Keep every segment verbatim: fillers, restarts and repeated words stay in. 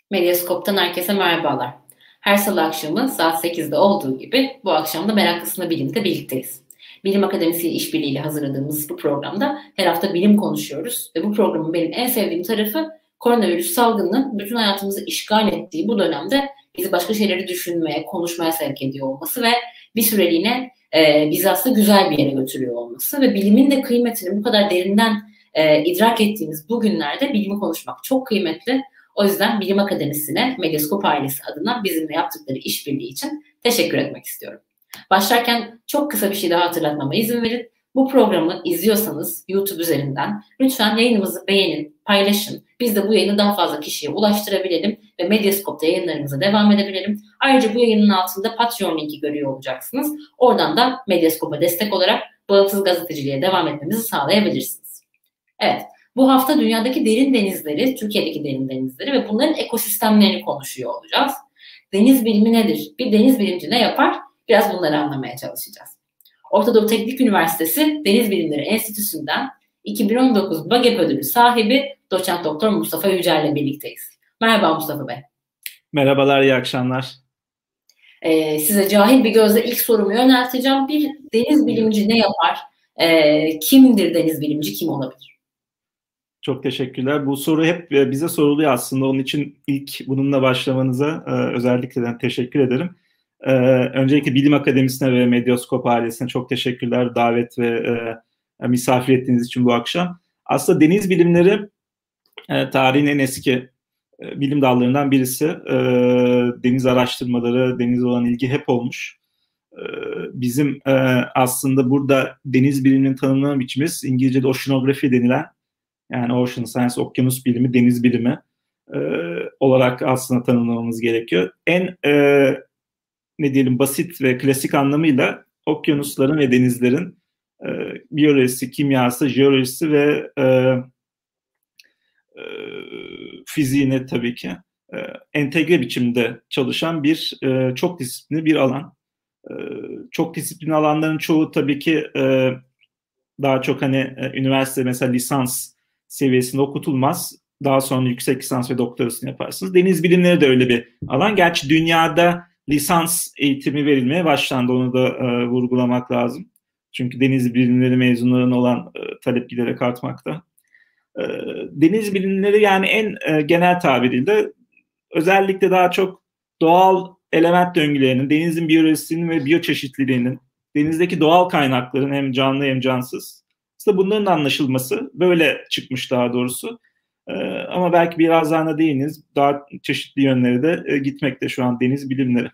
Medyaskop'tan herkese merhabalar. Her salı akşamı saat sekizde olduğu gibi bu akşam da Meraklısına Bilim'de birlikteyiz. Bilim Akademisi işbirliğiyle hazırladığımız bu programda her hafta bilim konuşuyoruz ve bu programın benim en sevdiğim tarafı koronavirüs salgınının bütün hayatımızı işgal ettiği bu dönemde bizi başka şeyleri düşünmeye, konuşmaya sevk ediyor olması ve bir süreliğine e, bizi aslında güzel bir yere götürüyor olması ve bilimin de kıymetini bu kadar derinden e, idrak ettiğimiz bu günlerde bilimi konuşmak çok kıymetli. O yüzden Bilim Akademisi'ne Medyaskop ailesi adına bizimle yaptıkları işbirliği için teşekkür etmek istiyorum. Başlarken çok kısa bir şey daha hatırlatmama izin verin. Bu programı izliyorsanız YouTube üzerinden lütfen yayınımızı beğenin, paylaşın. Biz de bu yayını daha fazla kişiye ulaştırabilelim ve Medyaskop'ta yayınlarımıza devam edebilelim. Ayrıca bu yayının altında Patreon linki görüyor olacaksınız. Oradan da Medyaskop'a destek olarak bağımsız gazeteciliğe devam etmemizi sağlayabilirsiniz. Evet. Bu hafta dünyadaki derin denizleri, Türkiye'deki derin denizleri ve bunların ekosistemlerini konuşuyor olacağız. Deniz bilimi nedir? Bir deniz bilimci ne yapar? Biraz bunları anlamaya çalışacağız. Orta Doğu Teknik Üniversitesi Deniz Bilimleri Enstitüsü'nden iki bin on dokuz BAGEP ödülü sahibi Doçent Doktor Mustafa Yücel ile birlikteyiz. Merhaba Mustafa Bey. Merhabalar, iyi akşamlar. Ee, size cahil bir gözle ilk sorumu yönelteceğim. Bir deniz bilimci ne yapar? Ee, kimdir deniz bilimci, kim olabilir? Çok teşekkürler. Bu soru hep bize soruluyor aslında. Onun için ilk bununla başlamanıza özellikle teşekkür ederim. Öncelikle Bilim Akademisi'ne ve Medyaskop ailesine çok teşekkürler davet ve misafir ettiğiniz için bu akşam. Aslında deniz bilimleri tarihin en eski bilim dallarından birisi. Deniz araştırmaları, denize olan ilgi hep olmuş. Bizim aslında burada deniz biliminin tanımlama biçimimiz İngilizce'de oceanography denilen, yani ocean science, okyanus bilimi, deniz bilimi e, olarak aslında tanımlamamız gerekiyor. En e, ne diyelim basit ve klasik anlamıyla okyanusların ve denizlerin e, biyolojisi, kimyası, jeolojisi ve e, e, fiziğine tabii ki e, entegre biçimde çalışan bir e, çok disiplinli bir alan. E, çok disiplinli alanların çoğu tabii ki e, daha çok hani e, üniversite mesela lisans seviyesinde okutulmaz. Daha sonra yüksek lisans ve doktorasını yaparsınız. Deniz bilimleri de öyle bir alan. Gerçi dünyada lisans eğitimi verilmeye başlandı. Onu da e, vurgulamak lazım. Çünkü deniz bilimleri mezunlarının olan e, talep giderek artmakta. E, deniz bilimleri yani en e, genel tabiriyle özellikle daha çok doğal element döngülerinin, denizin biyolojisinin ve biyoçeşitliliğinin, denizdeki doğal kaynakların hem canlı hem cansız, İşte bunların anlaşılması böyle çıkmış daha doğrusu. Ee, ama belki birazdan da değiniz. Daha çeşitli yönleri de e, gitmekte şu an deniz bilimleri.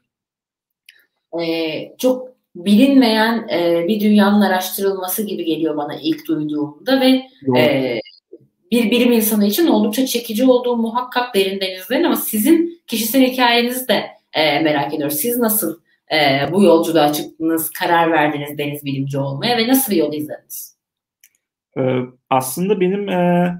Ee, çok bilinmeyen e, bir dünyanın araştırılması gibi geliyor bana ilk duyduğumda ve e, bir bilim insanı için oldukça çekici olduğu muhakkak derin denizlerin, ama sizin kişisel hikayenizi de e, merak ediyoruz. Siz nasıl e, bu yolculuğa çıktınız, karar verdiniz deniz bilimci olmaya ve nasıl bir yol izlediniz? Ee, aslında benim e,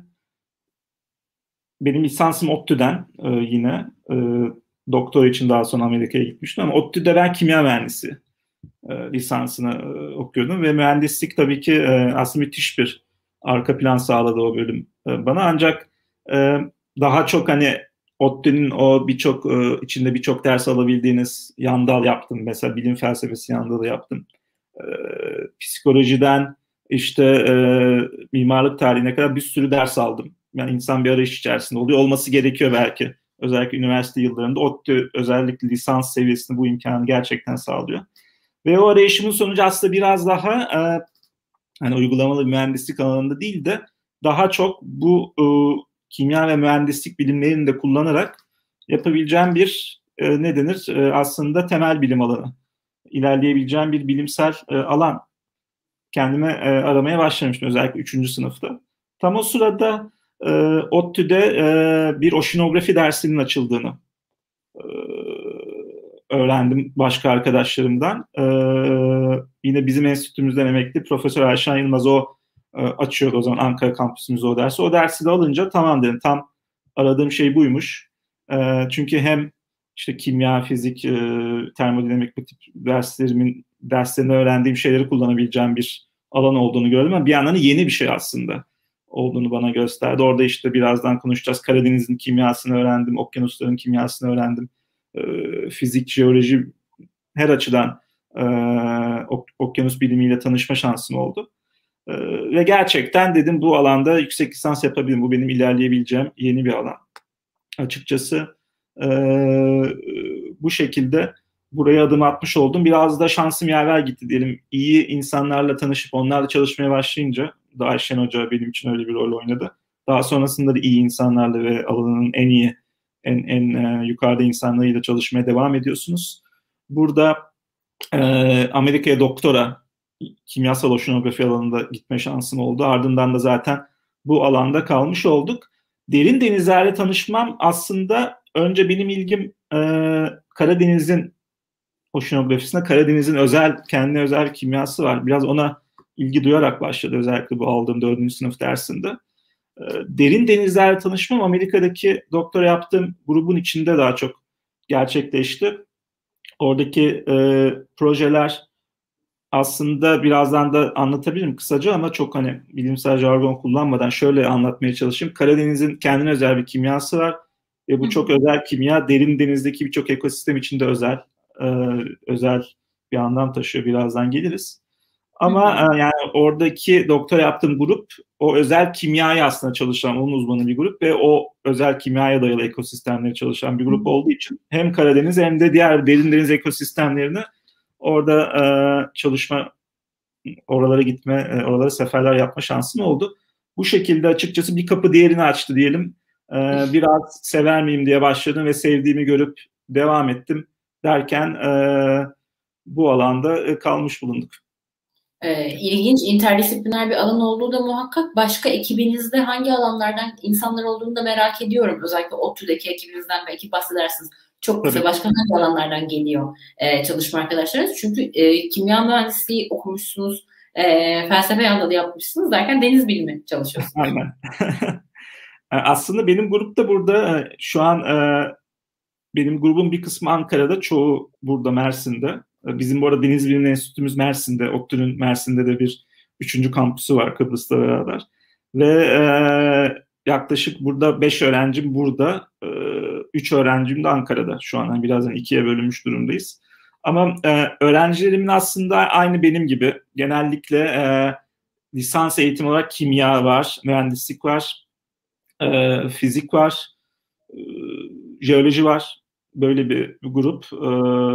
benim lisansım ODTÜ'den e, yine e, doktora için daha sonra Amerika'ya gitmiştim ama ODTÜ'de ben kimya mühendisi e, lisansını e, okuyordum ve mühendislik tabii ki e, aslında müthiş bir arka plan sağladı o bölüm e, bana, ancak e, daha çok hani ODTÜ'nün o birçok e, içinde birçok ders alabildiğiniz yan dal yaptım. Mesela bilim felsefesi yan dalı yaptım. E, psikolojiden İşte e, mimarlık tarihine kadar bir sürü ders aldım. Yani insan bir arayış içerisinde oluyor. Olması gerekiyor belki. Özellikle üniversite yıllarında ODTÜ özellikle lisans seviyesinde bu imkanı gerçekten sağlıyor. Ve o arayışımın sonucu aslında biraz daha e, hani uygulamalı mühendislik alanında değil de daha çok bu e, kimya ve mühendislik bilimlerini de kullanarak yapabileceğim bir e, ne denir e, aslında temel bilim alanı. İlerleyebileceğim bir bilimsel e, alan kendime e, aramaya başlamıştım özellikle üçüncü sınıfta. Tam o sırada e, ODTÜ'de e, bir oceanografi dersinin açıldığını e, öğrendim başka arkadaşlarımdan. E, yine bizim enstitümüzden emekli Profesör Ayşen Yılmaz o e, açıyordu o zaman Ankara kampüsümüzde o dersi. O dersi de alınca tamam dedim, tam aradığım şey buymuş. E, çünkü hem işte kimya, fizik, e, termodinamik bu tip derslerimin derslerinde öğrendiğim şeyleri kullanabileceğim bir alan olduğunu gördüm ama bir yandan yeni bir şey aslında. olduğunu bana gösterdi. Orada işte birazdan konuşacağız. Karadeniz'in kimyasını öğrendim, okyanusların kimyasını öğrendim. E, fizik, jeoloji her açıdan e, ok- okyanus bilimiyle tanışma şansım oldu. E, ve gerçekten dedim bu alanda yüksek lisans yapabilirim. Bu benim ilerleyebileceğim yeni bir alan. Açıkçası e, bu şekilde buraya adım atmış oldum. Biraz da şansım yaver gitti diyelim. İyi insanlarla tanışıp onlarla çalışmaya başlayınca da Ayşen Hoca benim için öyle bir rol oynadı. Daha sonrasında da iyi insanlarla ve alanının en iyi, en, en e, yukarıda insanlarıyla çalışmaya devam ediyorsunuz. Burada e, Amerika'ya doktora, kimyasal oşinografi alanında gitme şansım oldu. Ardından da zaten bu alanda kalmış olduk. Derin denizlerle tanışmam aslında önce benim ilgim e, Karadeniz'in oşinografisine, Karadeniz'in özel, kendine özel kimyası var. Biraz ona ilgi duyarak başladı özellikle bu aldığım dördüncü sınıf dersinde. E, derin denizlerle tanışmam Amerika'daki doktora yaptığım grubun içinde daha çok gerçekleşti. Oradaki e, projeler aslında birazdan da anlatabilirim kısaca ama çok hani bilimsel jargon kullanmadan şöyle anlatmaya çalışayım. Karadeniz'in kendine özel bir kimyası var ve bu çok özel kimya derin denizdeki birçok ekosistem içinde özel e, özel bir anlam taşıyor. Birazdan geliriz. Ama e, yani oradaki doktora yaptığım grup o özel kimyayı aslında çalışan, onun uzmanı bir grup ve o özel kimyaya dayalı ekosistemleri çalışan bir grup olduğu için hem Karadeniz hem de diğer derin deniz ekosistemlerini orada e, çalışma, oralara gitme, e, oralara seferler yapma şansım oldu. Bu şekilde açıkçası bir kapı diğerini açtı diyelim. E, biraz sever miyim diye başladım ve sevdiğimi görüp devam ettim derken e, bu alanda e, kalmış bulunduk. E, ilginç, interdisipliner bir alan olduğu da muhakkak. Başka ekibinizde hangi alanlardan insanlar olduğunu da merak ediyorum. Özellikle ODTÜ'deki ekibinizden belki bahsedersiniz. Çok kısa, başka hangi alanlardan geliyor e, çalışma arkadaşlarınız? Çünkü e, kimya mühendisliği okumuşsunuz, e, felsefe yanında da yapmışsınız derken deniz bilimi çalışıyorsunuz. Aynen. Aslında benim grup da burada şu an e, benim grubun bir kısmı Ankara'da, çoğu burada Mersin'de. Bizim bu arada Deniz Bilimleri Enstitümüz Mersin'de, ODTÜ'nün Mersin'de de bir üçüncü kampüsü var Kıbrıs'la beraber. Ve e, yaklaşık burada beş öğrencim burada, e, üç öğrencim de Ankara'da. Şu an yani birazdan ikiye bölünmüş durumdayız. Ama e, öğrencilerimin aslında aynı benim gibi. Genellikle e, lisans eğitimi olarak kimya var, mühendislik var, e, fizik var, e, jeoloji var. Böyle bir, bir grup. E,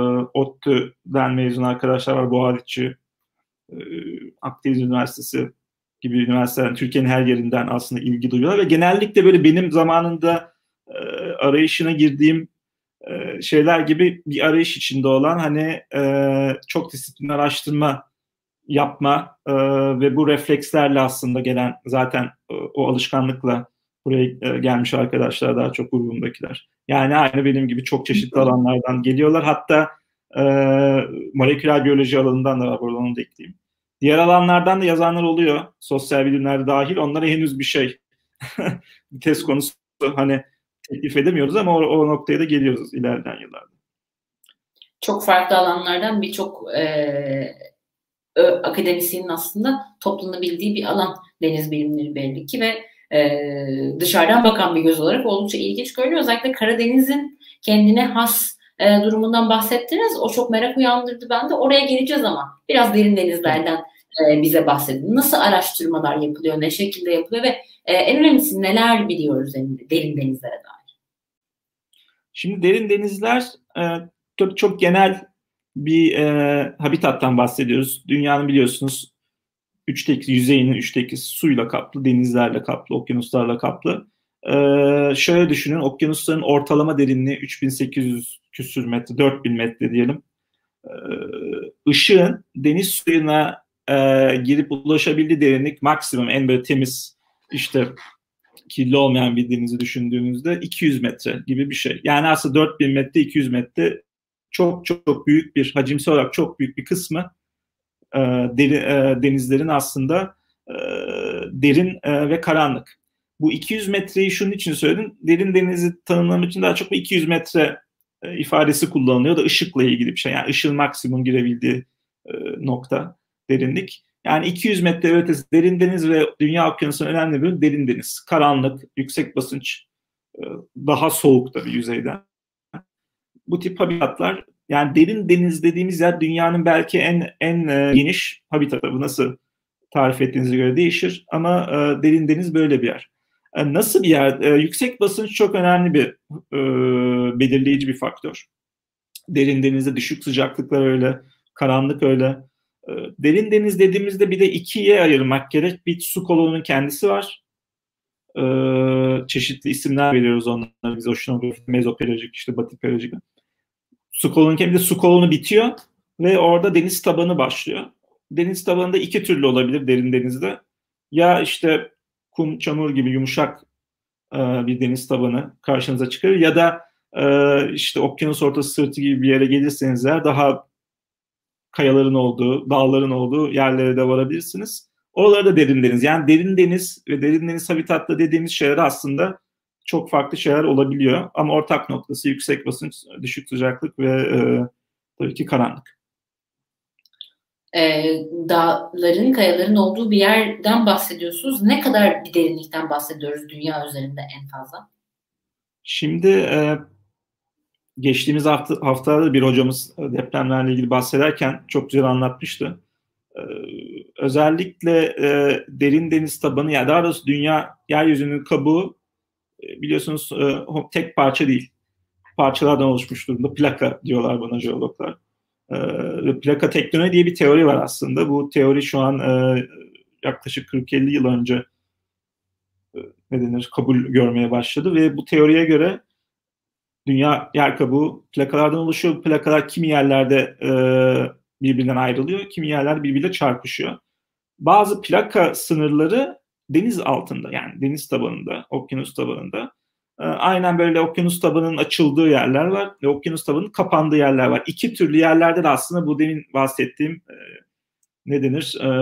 ODTÜ'den mezun arkadaşlar var. Boğaziçi, e, Akdeniz Üniversitesi gibi üniversiteler Türkiye'nin her yerinden aslında ilgi duyuyorlar ve genellikle böyle benim zamanında e, arayışına girdiğim e, şeyler gibi bir arayış içinde olan hani e, çok disiplinli araştırma yapma e, ve bu reflekslerle aslında gelen zaten e, o alışkanlıkla buraya e, gelmiş arkadaşlar daha çok grubumdakiler. Yani aynı benim gibi çok çeşitli alanlardan geliyorlar. Hatta e, moleküler biyoloji alanından da var, buradan onu da ekleyeyim. Diğer alanlardan da yazanlar oluyor. Sosyal bilimler dahil. Onlara henüz bir şey bir test konusu hani teklif edemiyoruz ama o, o noktaya da geliyoruz ilerleyen yıllarda. Çok farklı alanlardan birçok e, akademisyenin aslında toplanabildiği bir alan deniz bilimleri belli ki ve e, dışarıdan bakan bir göz olarak oldukça ilginç görünüyor. Özellikle Karadeniz'in kendine has e, durumundan bahsettiniz. O çok merak uyandırdı bende. Oraya geleceğiz ama biraz derin denizlerden e, bize bahsedin. Nasıl araştırmalar yapılıyor, ne şekilde yapılıyor ve e, en önemlisi neler biliyoruz derin denizlere dair? Şimdi derin denizler e, çok, çok genel bir e, habitattan bahsediyoruz. Dünyanın biliyorsunuz üçte iki, yüzeyinin üçte ikisi suyla kaplı, denizlerle kaplı, okyanuslarla kaplı. E, şöyle düşünün, okyanusların ortalama derinliği üç bin sekiz yüz küsür metre, dört bin metre diyelim. E, ışığın deniz suyuna e, girip ulaşabildiği derinlik maksimum, en böyle temiz, işte kirli olmayan bir denizi düşündüğünüzde iki yüz metre gibi bir şey. Yani aslında dört bin metre, iki yüz metre çok çok çok büyük bir, hacimsel olarak çok büyük bir kısmı e, deri, e, denizlerin aslında e, derin e, ve karanlık. Bu iki yüz metreyi şunun için söyledim. Derin denizi tanımlamak için daha çok bu iki yüz metre e, ifadesi kullanılıyor da ışıkla ilgili bir şey. Yani ışığın maksimum girebildiği e, nokta, derinlik. Yani iki yüz metre ötesi derin deniz ve dünya okyanusunun önemli bir derin deniz. Karanlık, yüksek basınç, daha soğuk tabii yüzeyden. Bu tip habitatlar, yani derin deniz dediğimiz yer dünyanın belki en en e, geniş habitatı. Bu nasıl tarif ettiğinize göre değişir ama e, derin deniz böyle bir yer. E, nasıl bir yer? E, yüksek basınç çok önemli bir e, belirleyici bir faktör. Derin denizde düşük sıcaklıklar öyle, karanlık öyle. E, derin deniz dediğimizde bir de ikiye ayırmak gerek. Bir su kolonunun kendisi var. E, çeşitli isimler veriyoruz onlara. Biz oşinografik, mezopelajik, işte batipelajik. Su kolonu, bir de su kolonu bitiyor ve orada deniz tabanı başlıyor. Deniz tabanında iki türlü olabilir derin denizde. Ya işte kum, çamur gibi yumuşak e, bir deniz tabanı karşınıza çıkar ya da e, işte okyanus ortası sırtı gibi bir yere gelirseniz eğer daha kayaların olduğu, dağların olduğu yerlere de varabilirsiniz. Oralarda da derin deniz. Yani derin deniz ve derin deniz habitatla dediğimiz şeyler aslında çok farklı şeyler olabiliyor. Ama ortak noktası yüksek basınç, düşük sıcaklık ve e, tabii ki karanlık. E, dağların, kayaların olduğu bir yerden bahsediyorsunuz. Ne kadar bir derinlikten bahsediyoruz dünya üzerinde en fazla? Şimdi e, geçtiğimiz hafta, haftalarda bir hocamız depremlerle ilgili bahsederken çok güzel anlatmıştı. Ee, özellikle e, derin deniz tabanı, yani daha doğrusu dünya yeryüzünün kabuğu e, biliyorsunuz e, tek parça değil. Parçalardan oluşmuş durumda. Plaka diyorlar bana jeologlar. E, plaka tektoniği diye bir teori var aslında. Bu teori şu an e, yaklaşık kırk elli yıl önce e, ne denir, kabul görmeye başladı ve bu teoriye göre dünya yer kabuğu plakalardan oluşuyor. Bu plakalar kimi yerlerde e, birbirinden ayrılıyor, kimi yerlerde birbiriyle çarpışıyor. Bazı plaka sınırları deniz altında, yani deniz tabanında, okyanus tabanında. E, aynen böyle okyanus tabanının açıldığı yerler var ve okyanus tabanının kapandığı yerler var. İki türlü yerlerde de aslında bu demin bahsettiğim e, ne denir? E,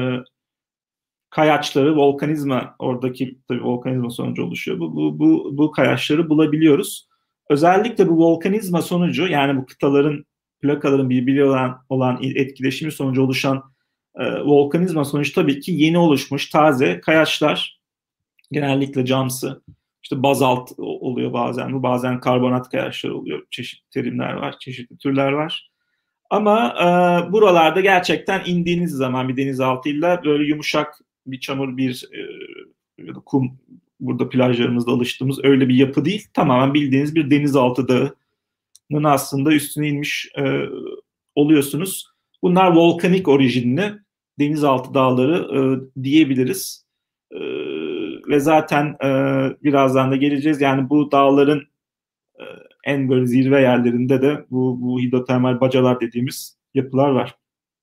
kayaçları, volkanizma, oradaki tabii volkanizma sonucu oluşuyor. Bu, bu, bu, bu kayaçları bulabiliyoruz. Özellikle bu volkanizma sonucu, yani bu kıtaların, plakaların birbiriyle olan, olan etkileşimi sonucu oluşan e, volkanizma sonucu tabii ki yeni oluşmuş taze kayaçlar, genellikle camsı, işte bazalt oluyor bazen, bu bazen karbonat kayaçlar oluyor. Çeşitli terimler var, çeşitli türler var. Ama e, buralarda gerçekten indiğiniz zaman bir denizaltıyla böyle yumuşak bir çamur, bir e, kum, burada plajlarımızda alıştığımız öyle bir yapı değil. Tamamen bildiğiniz bir denizaltı dağının aslında üstüne inmiş e, oluyorsunuz. Bunlar volkanik orijinli denizaltı dağları e, diyebiliriz. E, ve zaten e, birazdan da geleceğiz. Yani bu dağların e, en böyle zirve yerlerinde de bu, bu hidrotermal bacalar dediğimiz yapılar var.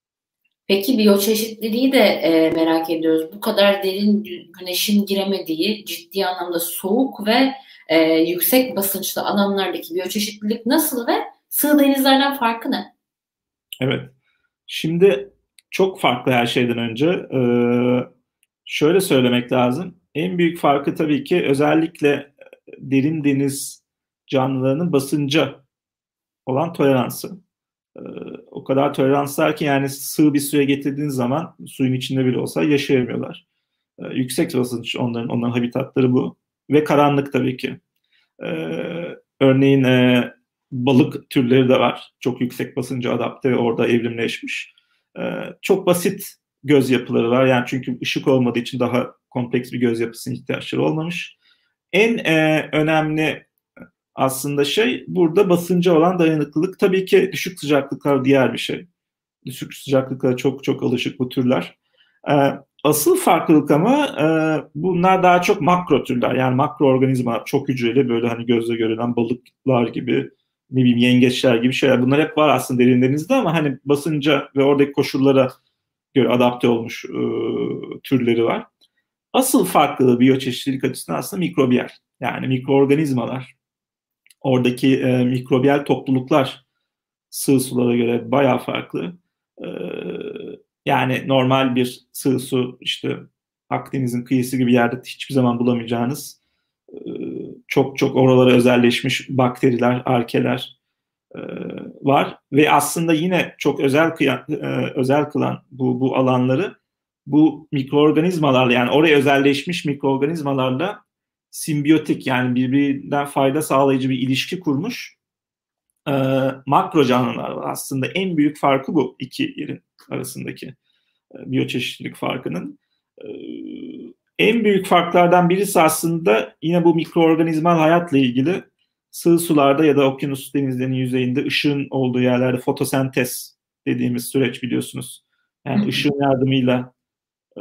Peki biyoçeşitliliği de e, merak ediyoruz. Bu kadar derin güneşin giremediği, ciddi anlamda soğuk ve e, yüksek basınçlı alanlardaki biyoçeşitlilik nasıl ve sığ denizlerden farkı ne? Evet. Şimdi çok farklı her şeyden önce. Ee, şöyle söylemek lazım. En büyük farkı tabii ki özellikle derin deniz canlılarının basınca olan toleransı. Ee, o kadar toleranslar ki yani sığ bir suya getirdiğiniz zaman suyun içinde bile olsa yaşayamıyorlar. Ee, yüksek basınç onların onların habitatları bu. Ve karanlık tabii ki. Ee, örneğin e, balık türleri de var. Çok yüksek basınca adapte ve orada evrimleşmiş. Ee, çok basit göz yapıları var. Yani çünkü ışık olmadığı için daha kompleks bir göz yapısına ihtiyaçları olmamış. En e, önemli aslında şey burada basınca olan dayanıklılık. Tabii ki düşük sıcaklıklar diğer bir şey. Düşük sıcaklıklara çok çok alışık bu türler. Ee, asıl farklılık ama e, bunlar daha çok makro türler. Yani makro organizmalar, çok hücreli, böyle hani gözle görülen balıklar gibi, ne bileyim yengeçler gibi şeyler. Bunlar hep var aslında derin denizde ama hani basınca ve oradaki koşullara göre adapte olmuş e, türleri var. Asıl farklılığı biyoçeşitlilik açısından aslında mikrobiyal. Yani mikroorganizmalar. Oradaki e, mikrobiyal topluluklar sığ sulara göre bayağı farklı. E, yani normal bir sığ su, işte Akdeniz'in kıyısı gibi yerde hiçbir zaman bulamayacağınız e, çok çok oralara özelleşmiş bakteriler, arkeler e, var ve aslında yine çok özel kıyan, e, özel kılan bu bu alanları bu mikroorganizmalarla, yani oraya özelleşmiş mikroorganizmalarla simbiyotik, yani birbirinden fayda sağlayıcı bir ilişki kurmuş e, makro canlılar var. Aslında en büyük farkı bu iki yerin arasındaki e, biyoçeşitlilik farkının. E, en büyük farklardan birisi aslında yine bu mikroorganizmal hayatla ilgili sığ sularda ya da okyanus denizlerinin yüzeyinde ışığın olduğu yerlerde fotosentez dediğimiz süreç, biliyorsunuz. Yani ışığın yardımıyla e,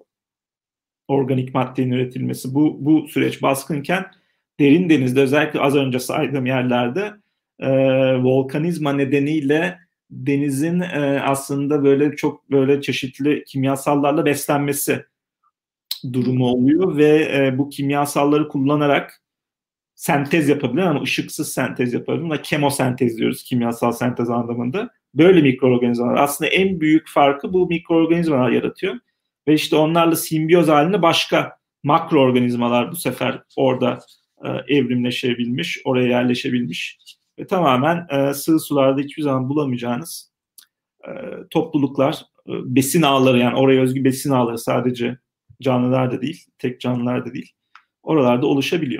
organik maddenin üretilmesi, bu bu süreç baskınken derin denizde, özellikle az önce saydığım yerlerde e, volkanizma nedeniyle denizin e, aslında böyle çok böyle çeşitli kimyasallarla beslenmesi durumu oluyor ve e, bu kimyasalları kullanarak sentez yapabilir ama ışıksız sentez yapabilir. Buna kemosentez diyoruz, kimyasal sentez anlamında. Böyle mikroorganizmalar. Aslında en büyük farkı bu mikroorganizmalar yaratıyor. Ve işte onlarla simbiyoz halinde başka makroorganizmalar bu sefer orada e, evrimleşebilmiş, oraya yerleşebilmiş. Ve tamamen e, sığ sularda hiçbir zaman bulamayacağınız e, topluluklar, e, besin ağları, yani oraya özgü besin ağları, sadece canlılar da değil, tek canlılar da değil, oralarda oluşabiliyor.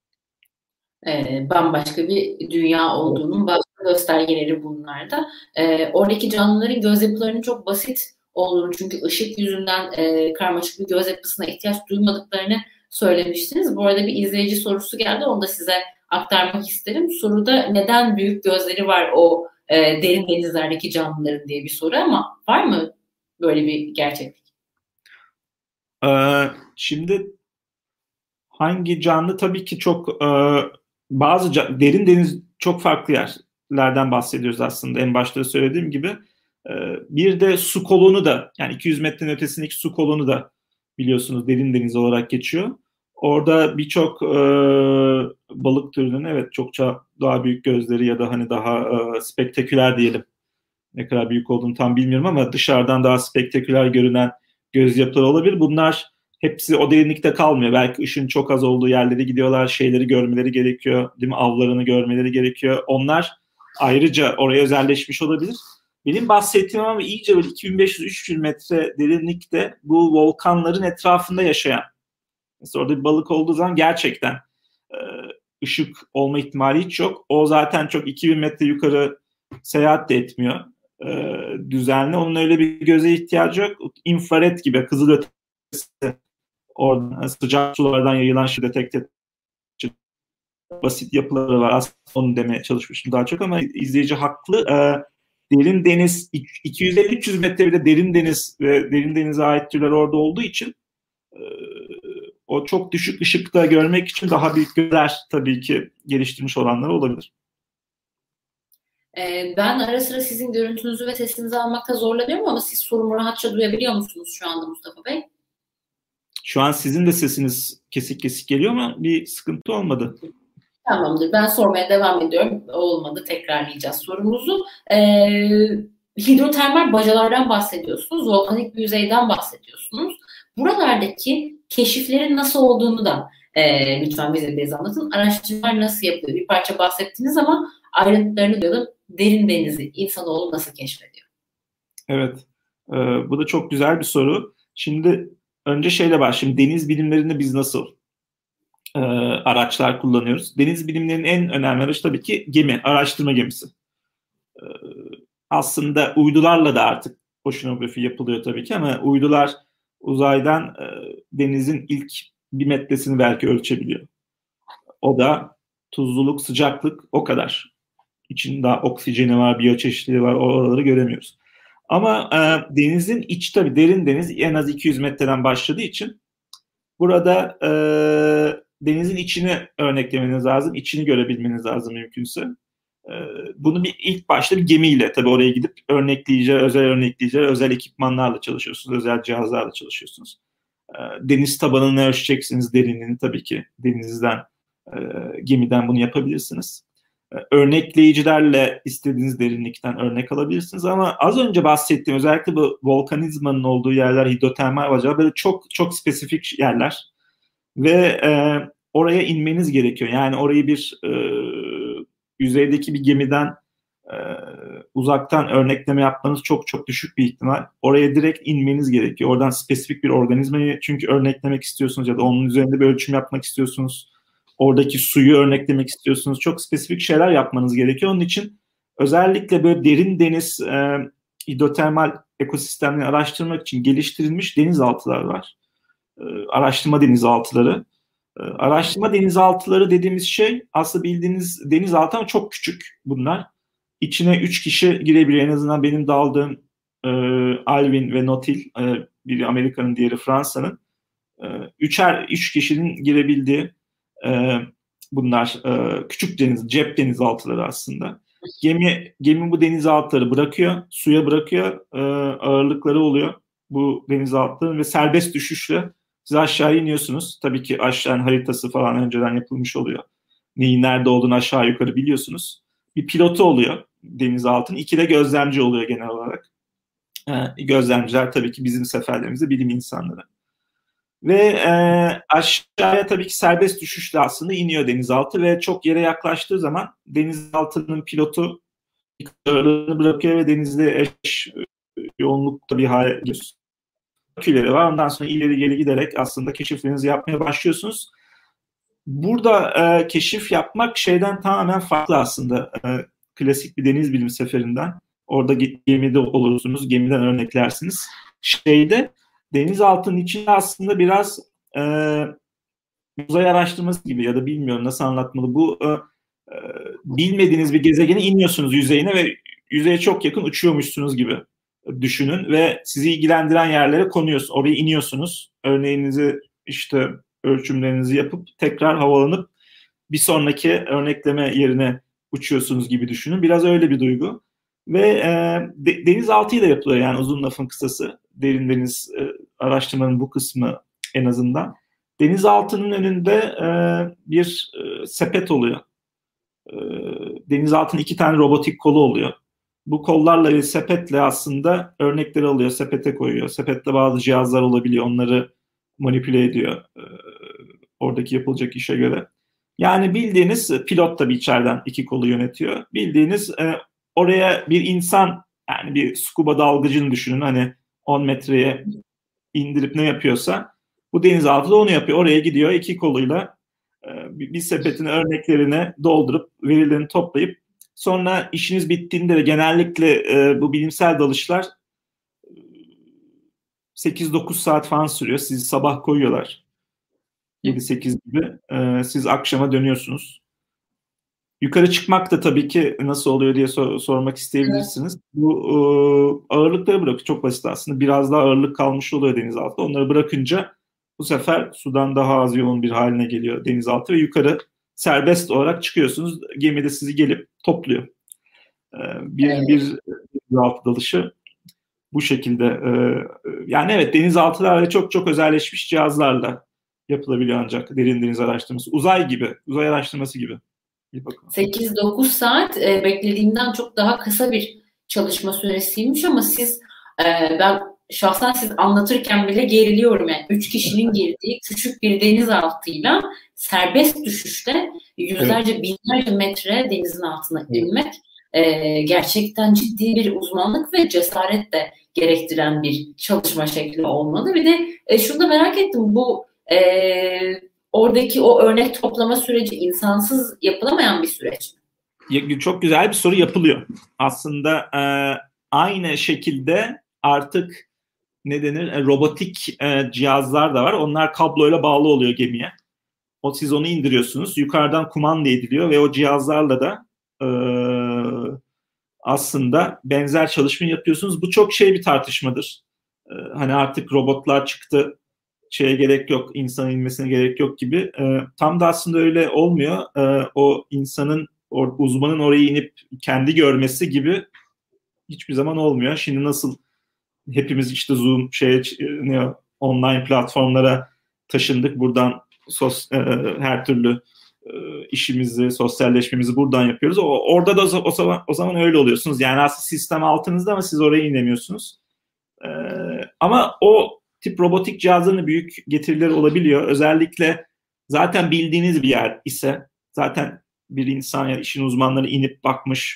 E, bambaşka bir dünya olduğunun başka göstergeleri bunlarda. E, oradaki canlıların göz yapılarının çok basit olduğunu, çünkü ışık yüzünden e, karmaşık bir göz yapısına ihtiyaç duymadıklarını söylemiştiniz. Bu arada bir izleyici sorusu geldi, onu da size aktarmak isterim. Soruda neden büyük gözleri var o e, derin denizlerdeki canlıların diye bir soru, ama var mı böyle bir gerçeklik? Ee, şimdi hangi canlı, tabii ki çok e, bazı can, derin deniz çok farklı yerlerden bahsediyoruz aslında, en başta söylediğim gibi. E, bir de su kolonu da, yani iki yüz metrenin ötesindeki su kolonu da biliyorsunuz derin deniz olarak geçiyor. Orada birçok e, balık türünün evet çokça daha büyük gözleri ya da hani daha e, spektaküler diyelim. Ne kadar büyük olduğunu tam bilmiyorum ama dışarıdan daha spektaküler görünen göz yapıları olabilir. Bunlar hepsi o derinlikte kalmıyor. Belki ışın çok az olduğu yerlere gidiyorlar. Şeyleri görmeleri gerekiyor. Değil mi? Avlarını görmeleri gerekiyor. Onlar ayrıca oraya özelleşmiş olabilir. Benim bahsettiğim ama iyice böyle iki bin beş yüz üç yüz metre derinlikte bu volkanların etrafında yaşayan. Mesela orada bir balık olduğu zaman gerçekten e, ışık olma ihtimali hiç yok. O zaten çok iki bin metre yukarı seyahat de etmiyor e, düzenli. Onun öyle bir göze ihtiyacı yok. İnfrared gibi, kızılötesi, oradan sıcak sulardan yayılan şey detekte basit yapıları var. Aslında onu demeye çalışmıştım daha çok ama izleyici haklı. E, derin deniz iki yüz elli üç yüz metre bile derin deniz ve derin denize ait türler orada olduğu için e, o çok düşük ışıkta görmek için daha büyük gözler tabii ki geliştirmiş olanlar olabilir. Ben ara sıra sizin görüntünüzü ve sesinizi almakta zorlanıyorum ama siz sorumu rahatça duyabiliyor musunuz şu anda Mustafa Bey? Şu an sizin de sesiniz kesik kesik geliyor ama bir sıkıntı olmadı. Tamamdır. Ben sormaya devam ediyorum. Olmadı, tekrarlayacağız sorumuzu. Ee, hidrotermal bacalardan bahsediyorsunuz. Volkanik bir yüzeyden bahsediyorsunuz. Buralardaki keşiflerin nasıl olduğunu da e, lütfen bize biraz anlatın. Araştırmalar nasıl yapılıyor? Bir parça bahsettiniz ama ayrıntılarını duyalım. Derin denizi insanoğlu nasıl keşfediyor? Evet. E, bu da çok güzel bir soru. Şimdi önce şeyle başlayayım. Deniz bilimlerinde biz nasıl e, araçlar kullanıyoruz? Deniz bilimlerinin en önemli aracı tabii ki gemi, araştırma gemisi. E, aslında uydularla da artık oşinografi yapılıyor tabii ki ama uydular uzaydan e, denizin ilk bir metresini belki ölçebiliyor. O da tuzluluk, sıcaklık, o kadar. İçinde oksijeni var, biyoçeşitliliği var, oraları göremiyoruz. Ama e, denizin iç, tabii derin deniz en az iki yüz metreden başladığı için burada e, denizin içini örneklemeniz lazım, içini görebilmeniz lazım mümkünse. E, bunu bir ilk başta bir gemiyle tabii oraya gidip örnekleyiciler, özel örnekleyiciler, özel ekipmanlarla çalışıyorsunuz, özel cihazlarla çalışıyorsunuz. E, deniz tabanını ölçeceksiniz, derinliğini tabii ki denizden, e, gemiden bunu yapabilirsiniz. Örnekleyicilerle istediğiniz derinlikten örnek alabilirsiniz ama az önce bahsettiğim özellikle bu volkanizmanın olduğu yerler, hidrotermal bacağı böyle çok çok spesifik yerler ve e, oraya inmeniz gerekiyor. Yani orayı bir e, yüzeydeki bir gemiden e, uzaktan örnekleme yapmanız çok çok düşük bir ihtimal. Oraya direkt inmeniz gerekiyor. Oradan spesifik bir organizmayı çünkü örneklemek istiyorsunuz ya da onun üzerinde bir ölçüm yapmak istiyorsunuz. Oradaki suyu örneklemek istiyorsunuz. Çok spesifik şeyler yapmanız gerekiyor. Onun için özellikle böyle derin deniz e, hidrotermal ekosistemleri araştırmak için geliştirilmiş denizaltılar var. E, araştırma denizaltıları. E, araştırma denizaltıları dediğimiz şey aslında bildiğiniz denizaltı ama çok küçük bunlar. İçine üç kişi girebiliyor. En azından benim daldığım e, Alvin ve Nautil, e, biri Amerika'nın, diğeri Fransa'nın. E, üçer, üç kişinin girebildiği e, bunlar e, küçük deniz, cep denizaltıları aslında. Gemi gemi bu denizaltıları bırakıyor, suya bırakıyor, e, ağırlıkları oluyor bu denizaltıların ve serbest düşüşle siz aşağı iniyorsunuz. Tabii ki aşağının haritası falan önceden yapılmış oluyor. Neyin nerede olduğunu aşağı yukarı biliyorsunuz. Bir pilotu oluyor denizaltının. İki de gözlemci oluyor genel olarak. E, gözlemciler tabii ki bizim seferlerimizde bilim insanları. Ve e, aşağıya tabii ki serbest düşüşle aslında iniyor denizaltı ve çok yere yaklaştığı zaman denizaltının pilotu ağırlığını bırakıyor ve denizde eş yoğunlukta bir hale geliyorsunuz. Aküleri var. Ondan sonra ileri geri giderek aslında keşiflerinizi yapmaya başlıyorsunuz. Burada e, keşif yapmak şeyden tamamen farklı aslında. E, klasik bir deniz bilim seferinden. Orada gemide olursunuz, gemiden örneklersiniz. Şeyde denizaltının içinde aslında biraz e, uzay araştırması gibi ya da bilmiyorum nasıl anlatmalı. Bu e, e, bilmediğiniz bir gezegene iniyorsunuz yüzeyine ve yüzeye çok yakın uçuyormuşsunuz gibi düşünün ve sizi ilgilendiren yerlere konuyorsunuz. Oraya iniyorsunuz. Örneğinizi işte ölçümlerinizi yapıp tekrar havalanıp bir sonraki örnekleme yerine uçuyorsunuz gibi düşünün. Biraz öyle bir duygu. Ve e, de, denizaltıyla yapılıyor yani uzun lafın kısası. Derin deniz e, araştırmanın bu kısmı en azından. Denizaltının önünde e, bir e, sepet oluyor. E, denizaltının iki tane robotik kolu oluyor. Bu kollarla ve sepetle aslında örnekleri alıyor, sepete koyuyor. Sepette bazı cihazlar olabiliyor, onları manipüle ediyor e, oradaki yapılacak işe göre. Yani bildiğiniz pilot tabii içeriden iki kolu yönetiyor. Bildiğiniz e, oraya bir insan, yani bir scuba dalgıcını düşünün, hani on metreye indirip ne yapıyorsa bu denizaltı da onu yapıyor. Oraya gidiyor iki koluyla e, bir, bir sepetin örneklerini doldurup verilerini toplayıp sonra işiniz bittiğinde de genellikle e, bu bilimsel dalışlar sekiz dokuz saat falan sürüyor. Sizi sabah koyuyorlar. yedi sekiz gibi. E, siz akşama dönüyorsunuz. Yukarı çıkmak da tabii ki nasıl oluyor diye sor- sormak isteyebilirsiniz. Evet. Bu e, ağırlıkları bırakıyor. Çok basit aslında. Biraz daha ağırlık kalmış oluyor denizaltı. Onları bırakınca bu sefer sudan daha az yoğun bir haline geliyor denizaltı ve yukarı serbest olarak çıkıyorsunuz. Gemi de sizi gelip topluyor. E, bir evet. bir denizaltı dalışı bu şekilde. E, yani evet, denizaltılarla çok çok özelleşmiş cihazlarla yapılabiliyor ancak derin deniz araştırması. Uzay gibi, uzay araştırması gibi. sekiz dokuz saat e, beklediğimden çok daha kısa bir çalışma süresiymiş ama siz e, ben şahsen siz anlatırken bile geriliyorum yani. Üç kişinin girdiği küçük bir denizaltıyla serbest düşüşte yüzlerce evet. binlerce metre denizin altına inmek e, gerçekten ciddi bir uzmanlık ve cesaret de gerektiren bir çalışma şekli olmalı. Bir de e, şunu da merak ettim, bu e, oradaki o örnek toplama süreci insansız yapılamayan bir süreç mi? Çok güzel bir soru, yapılıyor. Aslında e, aynı şekilde artık ne denir? E, robotik e, cihazlar da var. Onlar kabloyla bağlı oluyor gemiye. O, siz onu indiriyorsunuz. Yukarıdan kumanda ediliyor ve o cihazlarla da e, aslında benzer çalışma yapıyorsunuz. Bu çok şey bir tartışmadır. E, hani artık robotlar çıktı, şeye gerek yok, insan inmesine gerek yok gibi. E, tam da aslında öyle olmuyor. E, o insanın, o uzmanın oraya inip kendi görmesi gibi hiçbir zaman olmuyor. Şimdi nasıl hepimiz işte Zoom, şeye, ne, online platformlara taşındık. Buradan sos, e, her türlü e, işimizi, sosyalleşmemizi buradan yapıyoruz. O, orada da o, o zaman o zaman öyle oluyorsunuz. Yani aslında sistem altınızda ama siz oraya inemiyorsunuz. E, ama o tip robotik cihazların büyük getirileri olabiliyor. Özellikle zaten bildiğiniz bir yer ise, zaten bir insan ya işin uzmanları inip bakmış,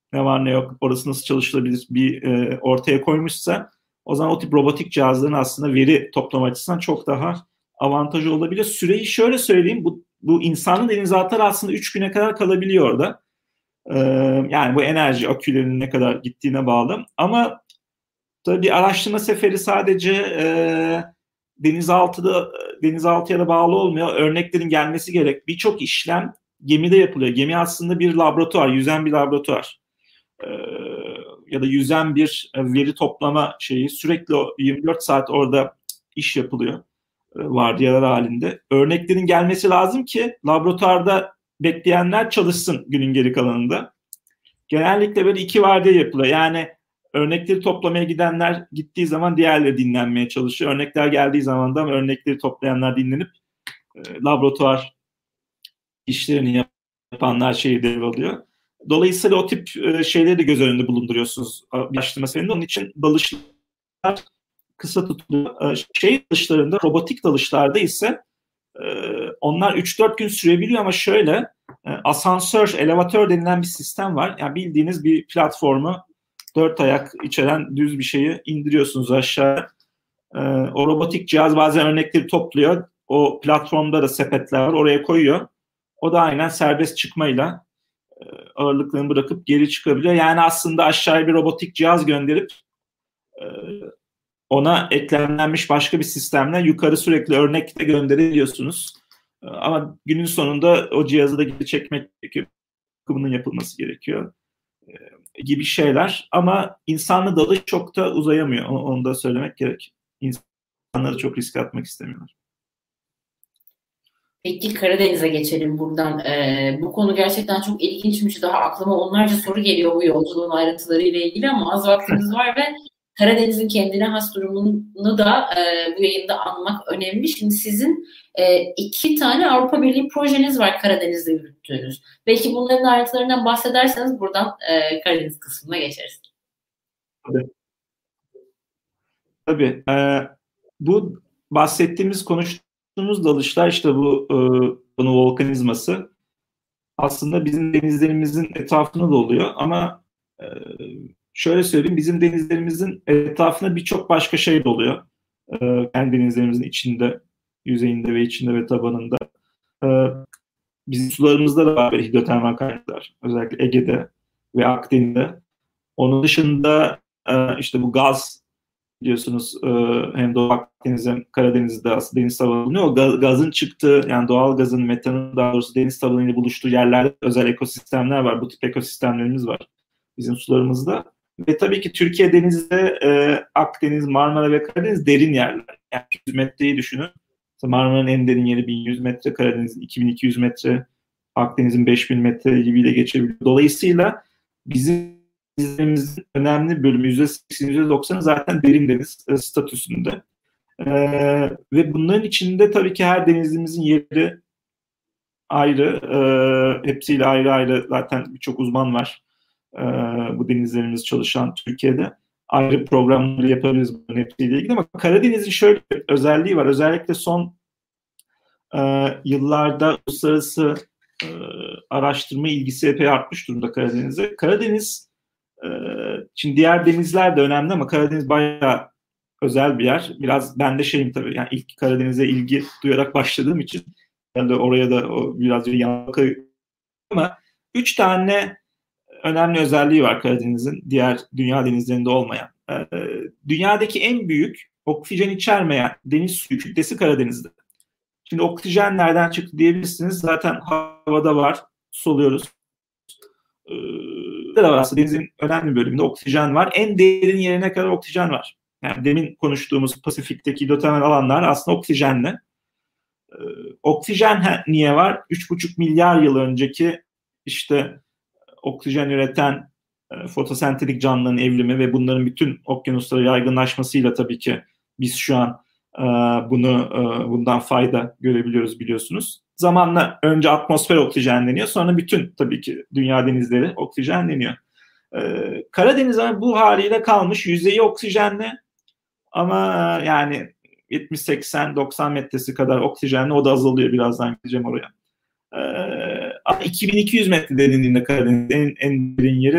ne var ne yok, orası nasıl çalışılabilir bir e, ortaya koymuşsa, o zaman o tip robotik cihazların aslında veri toplama açısından çok daha avantajı olabilir. Süreyi şöyle söyleyeyim, bu, bu insanın denizaltılar aslında üç güne kadar kalabiliyor orada. Ee, yani bu enerji akülerinin ne kadar gittiğine bağlı. Ama tabii bir araştırma seferi sadece e, denizaltıda denizaltıya da bağlı olmuyor. Örneklerin gelmesi gerek. Birçok işlem gemide yapılıyor. Gemi aslında bir laboratuvar, yüzen bir laboratuvar. Ee, ya da yüzen bir veri toplama şeyi. Sürekli yirmi dört saat orada iş yapılıyor. Vardiyalar halinde. Örneklerin gelmesi lazım ki laboratuvarda bekleyenler çalışsın günün geri kalanında. Genellikle böyle iki vardiya yapılıyor. Yani örnekleri toplamaya gidenler gittiği zaman diğerleri dinlenmeye çalışıyor. Örnekler geldiği zaman da örnekleri toplayanlar dinlenip e, laboratuvar işlerini yapanlar şeyi devralıyor. Dolayısıyla o tip e, şeyleri de göz önünde bulunduruyorsunuz araştırma seferinde. Onun için dalışlar kısa tutuluyor. E, şey dalışlarında, robotik dalışlarda ise e, onlar üç dört gün sürebiliyor ama şöyle e, asansör, elevatör denilen bir sistem var. Yani bildiğiniz bir platformu dört ayak içeren düz bir şeyi indiriyorsunuz aşağı. E, o robotik cihaz bazen örnekleri topluyor. O platformda da sepetler var. Oraya koyuyor. O da aynen serbest çıkmayla e, ağırlıklarını bırakıp geri çıkabiliyor. Yani aslında aşağıya bir robotik cihaz gönderip e, ona eklemlenmiş başka bir sistemle yukarı sürekli örnek de gönderebiliyorsunuz. E, ama günün sonunda o cihazı da geri çekmek gerekiyor. Bakımının yapılması gerekiyor. E, gibi şeyler. Ama insanlı dalış çok da uzayamıyor. Onu da söylemek gerek. İnsanları çok riske atmak istemiyorlar. Peki Karadeniz'e geçelim buradan. Ee, bu konu gerçekten çok ilginçmiş. Daha aklıma onlarca soru geliyor bu yolculuğun ayrıntılarıyla ilgili ama az vaktimiz var ve Karadeniz'in kendine has durumunu da e, bu yayında anmak önemli. Şimdi sizin e, iki tane Avrupa Birliği projeniz var Karadeniz'de yürüttüğünüz. Belki bunların ayrıntılarından bahsederseniz buradan e, Karadeniz kısmına geçeriz. Tabii. Tabii. Ee, bu bahsettiğimiz, konuştuğumuz dalışlar işte bu e, bunu volkanizması aslında bizim denizlerimizin etrafında da oluyor ama e, şöyle söyleyeyim, bizim denizlerimizin etrafında birçok başka şey de oluyor. E, kendi denizlerimizin içinde, yüzeyinde ve içinde ve tabanında. E, bizim sularımızda da var hidrotermal kaynaklar. Özellikle Ege'de ve Akdeniz'de. Onun dışında e, işte bu gaz biliyorsunuz e, hem Doğu Akdeniz'de, Karadeniz'de aslında deniz tabanı bulunuyor. O gaz, gazın çıktığı, yani doğal gazın, metanın daha doğrusu deniz tabanıyla buluştuğu yerlerde özel ekosistemler var. Bu tip ekosistemlerimiz var bizim sularımızda. Ve tabii ki Türkiye denizde e, Akdeniz, Marmara ve Karadeniz derin yerler. Yani yüz metreyi düşünün. Marmara'nın en derin yeri bin yüz metre, Karadeniz'in iki bin iki yüz metre, Akdeniz'in beş bin metre gibiyle geçebiliyor. Dolayısıyla bizim denizlerimizin önemli bölümü, yüzde seksen yüzde doksanı zaten derin deniz e, statüsünde. E, ve bunların içinde tabii ki her denizimizin yeri ayrı. E, hepsiyle ayrı ayrı zaten birçok uzman var. E, bu denizlerimiz çalışan Türkiye'de. Ayrı programları yapabiliriz bunların hepsiyle ilgili ama Karadeniz'in şöyle bir özelliği var. Özellikle son e, yıllarda uluslararası e, araştırma ilgisi epey artmış durumda Karadeniz'e. Karadeniz şimdi diğer denizler de önemli ama Karadeniz bayağı özel bir yer. Biraz ben de şeyim tabii, yani ilk Karadeniz'e ilgi duyarak başladığım için yani oraya da o biraz bir yan ama üç tane önemli özelliği var Karadeniz'in diğer dünya denizlerinde olmayan. Ee, dünyadaki en büyük oksijen içermeyen deniz suyu kütlesi Karadeniz'de. Şimdi oksijen nereden çıktı diyebilirsiniz. Zaten havada var, soluyoruz. Ee, da var aslında denizin önemli bölümünde oksijen var. En derin yerine kadar oksijen var. Yani demin konuştuğumuz Pasifik'teki hidrotermal alanlar aslında oksijenli. Ee, oksijen niye var? üç buçuk milyar yıl önceki işte oksijen üreten e, fotosentetik canlıların evrimi ve bunların bütün okyanuslara yaygınlaşmasıyla tabii ki biz şu an e, bunu e, bundan fayda görebiliyoruz, biliyorsunuz. Zamanla önce atmosfer oksijenleniyor, sonra bütün tabii ki dünya denizleri oksijenleniyor. Ee, Karadeniz bu haliyle kalmış, yüzeyi oksijenli ama yani yetmiş seksen doksan metresi kadar oksijenli, o da azalıyor, birazdan gideceğim oraya. Ee, iki bin iki yüz metre derinliğinde Karadeniz en, en derin yeri,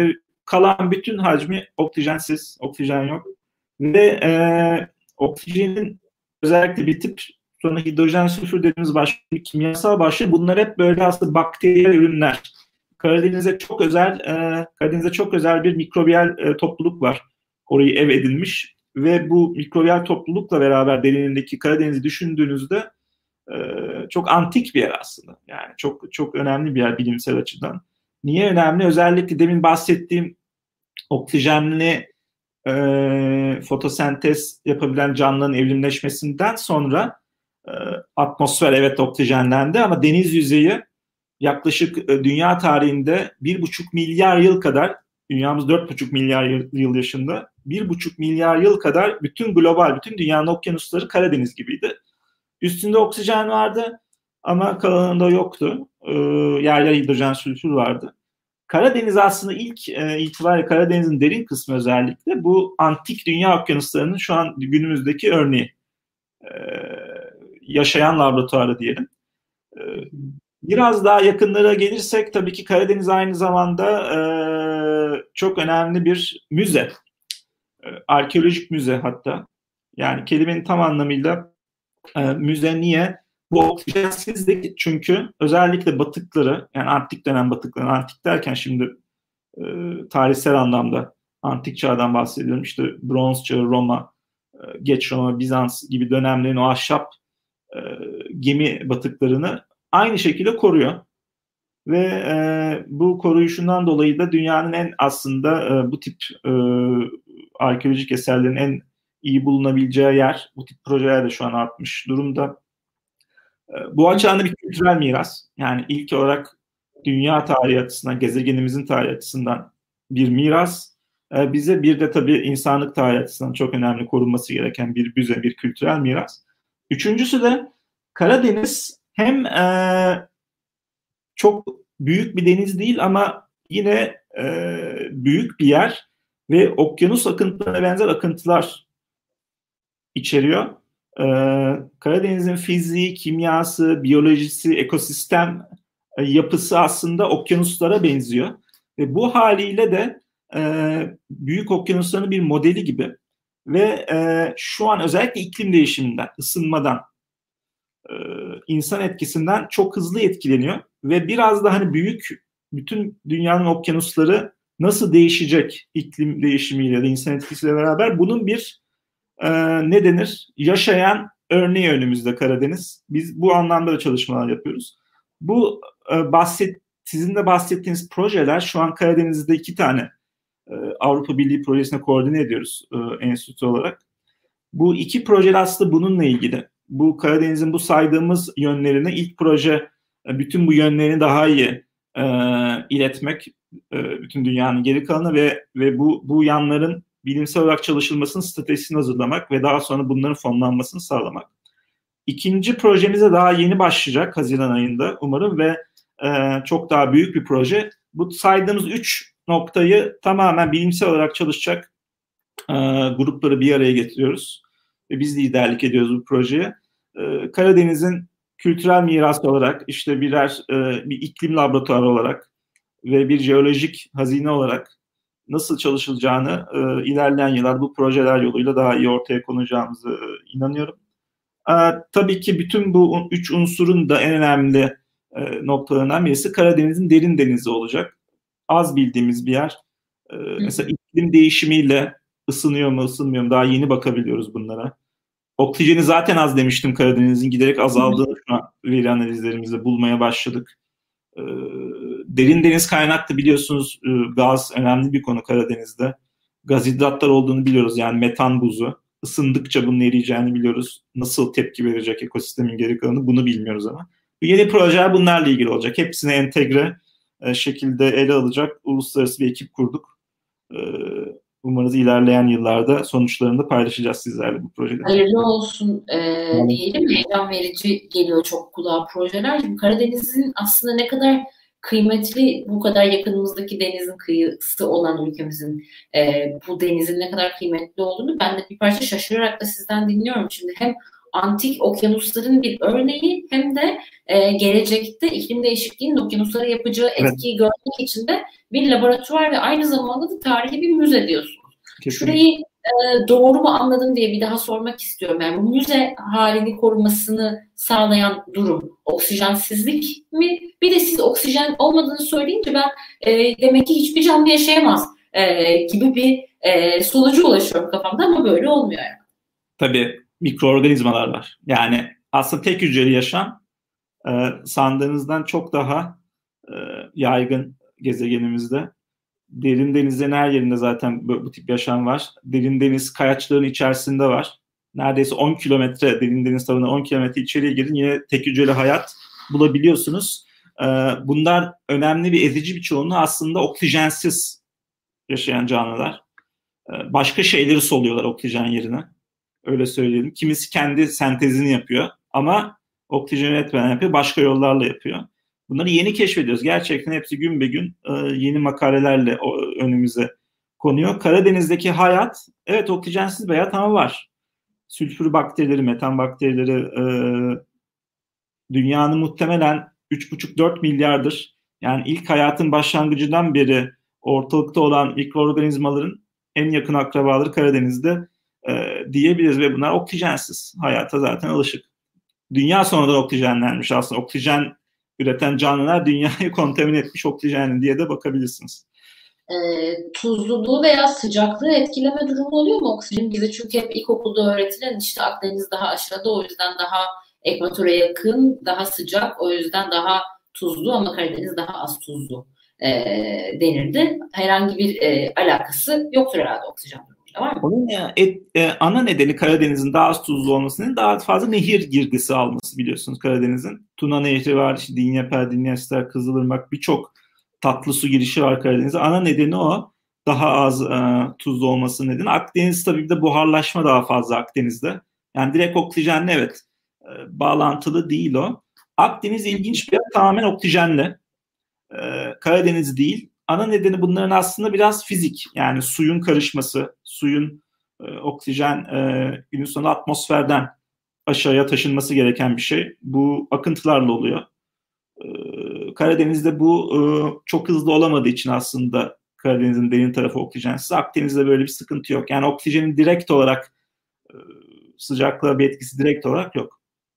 Kalan bütün hacmi oksijensiz, oksijen yok. Ve e, oksijenin özellikle bitip sonra hidrojen sülfür dediğimiz başka bir kimyasal başlığı, bunlar hep böyle aslında bakteriyel ürünler. Karadeniz'e çok özel e, Karadeniz'e çok özel bir mikrobiyal e, topluluk var. Orayı ev edinmiş ve bu mikrobiyal toplulukla beraber derinliğindeki Karadeniz'i düşündüğünüzde e, çok antik bir yer aslında. Yani çok çok önemli bir yer bilimsel açıdan. Niye önemli? Özellikle demin bahsettiğim oksijenli e, fotosentez yapabilen canlıların evrimleşmesinden sonra e, atmosfer evet oksijenlendi ama deniz yüzeyi yaklaşık e, dünya tarihinde bir buçuk milyar yıl kadar, dünyamız dört buçuk milyar yıl, yıl yaşında, bir buçuk milyar yıl kadar bütün global, bütün dünyanın okyanusları Karadeniz gibiydi. Üstünde oksijen vardı ama kalanında yoktu. E, yer yer hidrojen sülfür vardı. Karadeniz aslında ilk e, itibariyle Karadeniz'in derin kısmı özellikle bu antik dünya okyanuslarının şu an günümüzdeki örneği. E, yaşayan laboratuvarı diyelim. E, biraz daha yakınlara gelirsek tabii ki Karadeniz aynı zamanda e, çok önemli bir müze. E, arkeolojik müze hatta. Yani kelimenin tam anlamıyla e, müze. Niye? Bu oksijensizlik çünkü özellikle batıkları, yani antik dönem batıkları, antik derken şimdi e, tarihsel anlamda antik çağdan bahsediyorum. İşte bronz çağı, Roma, e, geç Roma, Bizans gibi dönemlerin o ahşap e, gemi batıklarını aynı şekilde koruyor. Ve e, bu koruyuşundan dolayı da dünyanın en aslında e, bu tip e, arkeolojik eserlerin en iyi bulunabileceği yer, bu tip projeler de şu an artmış durumda. Bu açıdan bir kültürel miras. Yani ilk olarak dünya tarihi açısından, gezegenimizin tarihi açısından bir miras. Bize bir de tabii insanlık tarihi açısından çok önemli korunması gereken bir müze, bir kültürel miras. Üçüncüsü de Karadeniz hem e, çok büyük bir deniz değil ama yine e, büyük bir yer ve okyanus akıntılarına benzer akıntılar içeriyor. Ee, Karadeniz'in fiziği, kimyası, biyolojisi, ekosistem e, yapısı aslında okyanuslara benziyor. Ve bu haliyle de e, büyük okyanusların bir modeli gibi. Ve e, şu an özellikle iklim değişiminden, ısınmadan, e, insan etkisinden çok hızlı etkileniyor. Ve biraz da hani büyük, bütün dünyanın okyanusları nasıl değişecek iklim değişimiyle ya da insan etkisiyle beraber, bunun bir Ee, ne denir? Yaşayan örneği önümüzde Karadeniz. Biz bu anlamda da çalışmalar yapıyoruz. Bu e, bahset, sizin de bahsettiğiniz projeler şu an Karadeniz'de iki tane e, Avrupa Birliği projesine koordine ediyoruz e, enstitü olarak. Bu iki proje aslında bununla ilgili. Bu Karadeniz'in bu saydığımız yönlerini ilk proje e, bütün bu yönlerini daha iyi e, iletmek e, bütün dünyanın geri kalanına ve ve bu bu yanların bilimsel olarak çalışılmasının stratejisini hazırlamak ve daha sonra bunların fonlanmasını sağlamak. İkinci projemize daha yeni başlayacak Haziran ayında umarım ve e, çok daha büyük bir proje. Bu saydığımız üç noktayı tamamen bilimsel olarak çalışacak e, grupları bir araya getiriyoruz. Ve biz liderlik ediyoruz bu projeye. E, Karadeniz'in kültürel mirası olarak, işte birer e, bir iklim laboratuvarı olarak ve bir jeolojik hazine olarak nasıl çalışılacağını e, ilerleyen yıllar bu projeler yoluyla daha iyi ortaya konacağımızı e, inanıyorum. E, tabii ki bütün bu üç unsurun da en önemli e, noktalarından birisi Karadeniz'in derin denizi olacak. Az bildiğimiz bir yer. E, mesela iklim değişimiyle ısınıyor mu, ısınmıyor mu? Daha yeni bakabiliyoruz bunlara. Oksijeni zaten az demiştim, Karadeniz'in giderek azaldığını şu an veri analizlerimizde bulmaya başladık. E, derin deniz kaynaklı biliyorsunuz e, gaz önemli bir konu Karadeniz'de. Gaz hidratlar olduğunu biliyoruz, yani metan buzu. Isındıkça bunun eriyeceğini biliyoruz. Nasıl tepki verecek ekosistemin geri kalanı bunu bilmiyoruz ama. Bu yeni projeler bunlarla ilgili olacak. Hepsini entegre e, şekilde ele alacak uluslararası bir ekip kurduk. E, umarız ilerleyen yıllarda sonuçlarını da paylaşacağız sizlerle bu projede. Hayırlı olsun e, diyelim. Heyecan verici geliyor çok kulağa projeler. Karadeniz'in aslında ne kadar kıymetli, bu kadar yakınımızdaki denizin kıyısı olan ülkemizin e, bu denizin ne kadar kıymetli olduğunu ben de bir parça şaşırarak da sizden dinliyorum. Şimdi hem antik okyanusların bir örneği hem de e, gelecekte iklim değişikliğinin okyanuslara yapacağı etkiyi evet. görmek için de bir laboratuvar ve aynı zamanda da tarihi bir müze diyorsunuz. Kesinlikle. Şurayı e, doğru mu anladım diye bir daha sormak istiyorum. Yani bu müze halini korumasını sağlayan durum oksijensizlik mi? Bir de siz oksijen olmadığını söyleyince ben e, demek ki hiçbir canlı yaşayamaz e, gibi bir e, sonuca ulaşıyorum kafamda ama böyle olmuyor yani. Tabii mikroorganizmalar var. Yani aslında tek hücreli yaşam e, sandığınızdan çok daha e, yaygın gezegenimizde. Derin denizlerin her yerinde zaten bu, bu tip yaşam var. Derin deniz kayaçların içerisinde var. Neredeyse on kilometre derin deniz tabanına on kilometre içeriye girin yine tek hücreli hayat bulabiliyorsunuz. Ee, bunlar önemli bir ezici bir çoğunluğu aslında oksijensiz yaşayan canlılar. Ee, başka şeyleri soluyorlar oksijen yerine. Öyle söyleyelim. Kimisi kendi sentezini yapıyor ama oksijen üretmeden yapıyor. Başka yollarla yapıyor. Bunları yeni keşfediyoruz. Gerçekten hepsi gün be gün e, yeni makalelerle o, önümüze konuyor. Karadeniz'deki hayat, evet oksijensiz bir hayat ama var. Sülfür bakterileri, metan bakterileri e, dünyanın muhtemelen üç buçuk dört milyardır. Yani ilk hayatın başlangıcından beri ortalıkta olan mikroorganizmaların en yakın akrabaları Karadeniz'de e, diyebiliriz ve bunlar oksijensiz. Hayata zaten alışık. Dünya sonradan oksijenlenmiş aslında. Oksijen üreten canlılar dünyayı kontamine etmiş oksijenli diye de bakabilirsiniz. E, tuzluluğu veya sıcaklığı etkileme durumu oluyor mu oksijen? Bize çünkü hep ilkokulda öğretilen işte Akdeniz daha aşağıda o yüzden daha ekvatora yakın, daha sıcak o yüzden daha tuzlu ama Karadeniz daha az tuzlu e, denirdi. Herhangi bir e, alakası yoktur herhalde oksijen durumuyla var mı? Onun ya, et, e, ana nedeni Karadeniz'in daha az tuzlu olmasının daha fazla nehir girdisi alması biliyorsunuz Karadeniz'in. Tuna Nehri var, işte Dinyeper, Dinyester, Kızılırmak birçok tatlı su girişi var Karadeniz'e. Ana nedeni o. Daha az e, tuzlu olması nedeni. Akdeniz tabii de buharlaşma daha fazla Akdeniz'de. Yani direkt oksijenle evet e, bağlantılı değil o. Akdeniz ilginç bir yer, tamamen oksijenle. E, Karadeniz değil. Ana nedeni bunların aslında biraz fizik. Yani suyun karışması, suyun e, oksijen e, günün sonunda atmosferden aşağıya taşınması gereken bir şey. Bu akıntılarla oluyor. E, Karadeniz'de bu e, çok hızlı olamadığı için aslında Karadeniz'in derin tarafı oksijensiz. Akdeniz'de böyle bir sıkıntı yok. Yani oksijenin direkt olarak e, sıcaklığa bir etkisi direkt olarak yok.